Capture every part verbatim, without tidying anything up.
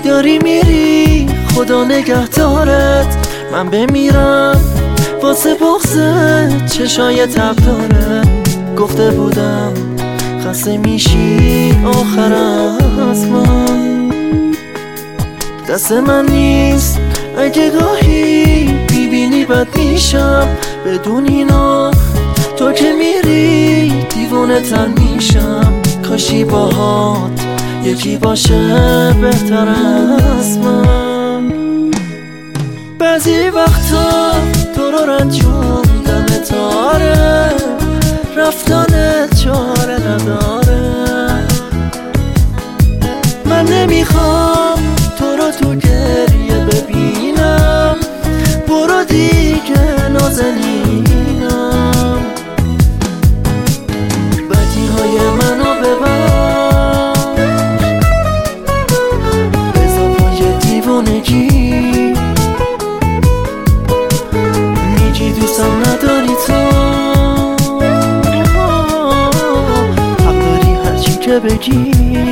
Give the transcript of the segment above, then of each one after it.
داری میری خدا نگهدارت، من بمیرم واسه بغضت چشای تب داره. گفته بودم خسته میشی آخر از من، دست من نیست اگه گاهی میبینی بد میشم. بدون اینا تو که میری دیوونه تر میشم. کاشی باهات یکی باشه بهتر از من. بعضی وقتا تو رو رنجوندم تاره، رفتنت چاره نداره. من نمیخوام تو رو تو گریه ببینم، برو دیگه نازنینم. بدی های منو ببر اضافه دیوونگی، میگی دوستم نداری تو، حق داری هرچی که بگی.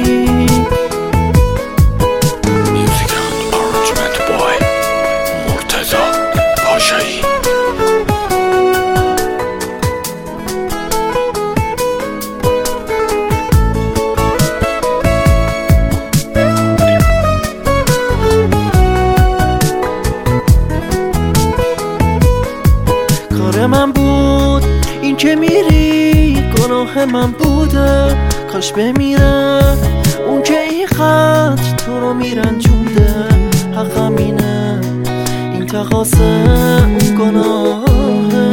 کار من بود این که میری، گناه من بوده کاش بمیره اون که این خط تو رو میرنجونده. حقم اینه این تقاصه اون گناهه.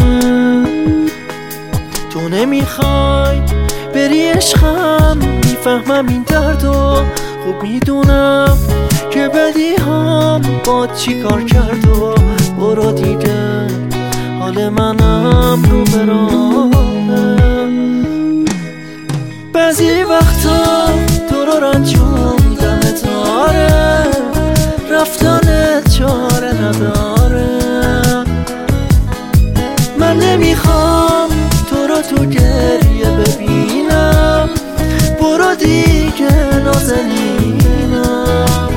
تو نمیخوای بری عشقم، میفهمم این دردو، خوب میدونم که بدی هم با چی کار کرد. و برو دیگه حال منم رو براهه. بعضی وقتا تو رو رنجوندم تاره، رفتنت چاره نداره. من نمیخوام تو رو تو گریه ببینم، برو دیگه نازنینم.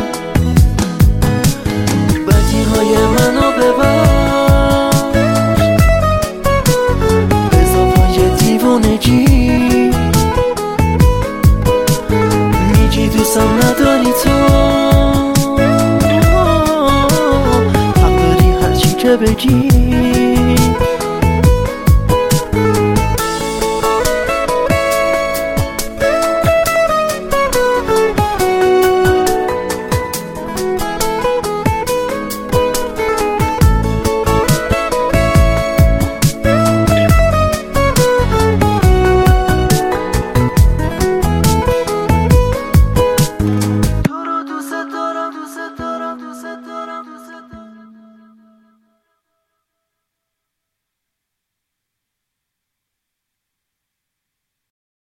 بدی های منو ببر میگی دوستم نداری تو، حق داری هرچی که بگی.